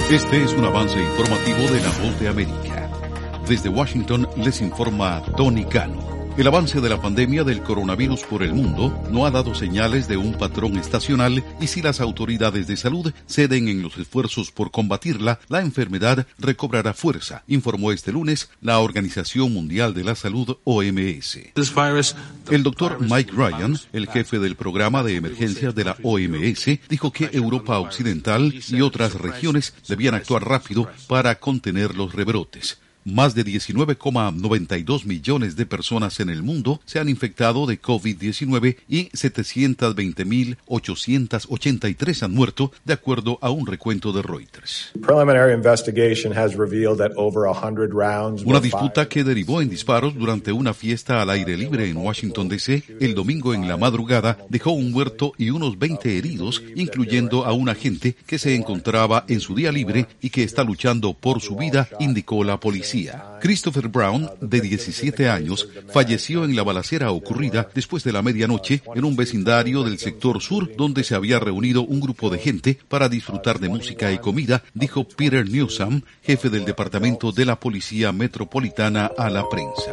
Este es un avance informativo de La Voz de América. Desde Washington les informa Tony Cano. El avance de la pandemia del coronavirus por el mundo no ha dado señales de un patrón estacional y si las autoridades de salud ceden en los esfuerzos por combatirla, la enfermedad recobrará fuerza, informó este lunes la Organización Mundial de la Salud, OMS. El doctor Mike Ryan, el jefe del programa de emergencias de la OMS, dijo que Europa Occidental y otras regiones debían actuar rápido para contener los rebrotes. Más de 19,92 millones de personas en el mundo se han infectado de COVID-19 y 720,883 han muerto, de acuerdo a un recuento de Reuters. Una disputa que derivó en disparos durante una fiesta al aire libre en Washington, D.C. el domingo en la madrugada dejó un muerto y unos 20 heridos, incluyendo a un agente que se encontraba en su día libre y que está luchando por su vida, indicó la policía. Christopher Brown, de 17 años, falleció en la balacera ocurrida después de la medianoche en un vecindario del sector sur donde se había reunido un grupo de gente para disfrutar de música y comida, dijo Peter Newsom, jefe del Departamento de la Policía Metropolitana, a la prensa.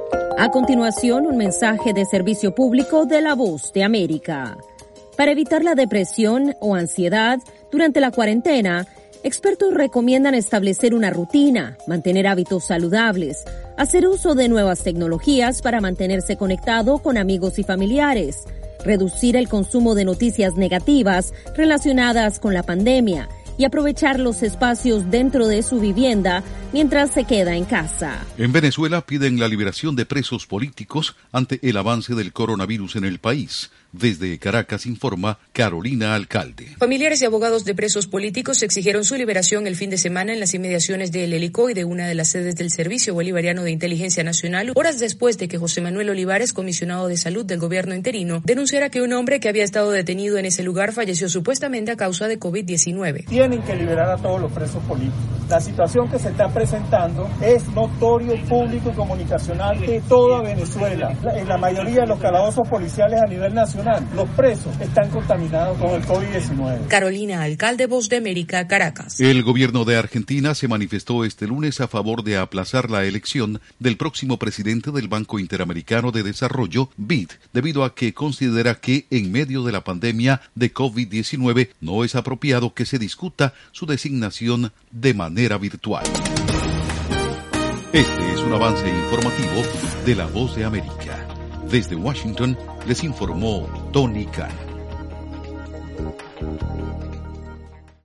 A continuación, un mensaje de servicio público de La Voz de América. Para evitar la depresión o ansiedad durante la cuarentena, expertos recomiendan establecer una rutina, mantener hábitos saludables, hacer uso de nuevas tecnologías para mantenerse conectado con amigos y familiares, reducir el consumo de noticias negativas relacionadas con la pandemia y aprovechar los espacios dentro de su vivienda mientras se queda en casa. En Venezuela piden la liberación de presos políticos ante el avance del coronavirus en el país. Desde Caracas informa Carolina Alcalde. Familiares y abogados de presos políticos exigieron su liberación el fin de semana en las inmediaciones del Helicoide, de una de las sedes del Servicio Bolivariano de Inteligencia Nacional, horas después de que José Manuel Olivares, comisionado de salud del gobierno interino, denunciara que un hombre que había estado detenido en ese lugar falleció supuestamente a causa de COVID-19. Tienen que liberar a todos los presos políticos. La situación que se está presentando es notorio, público y comunicacional de toda Venezuela. En la mayoría de los calabozos policiales a nivel nacional, los presos están contaminados con el COVID-19. Carolina Alcalde, Voz de América, Caracas. El gobierno de Argentina se manifestó este lunes a favor de aplazar la elección del próximo presidente del Banco Interamericano de Desarrollo, BID, debido a que considera que en medio de la pandemia de COVID-19 no es apropiado que se discuta su designación de manera virtual. Este es un avance informativo de La Voz de América. Desde Washington les informó Tony Cano.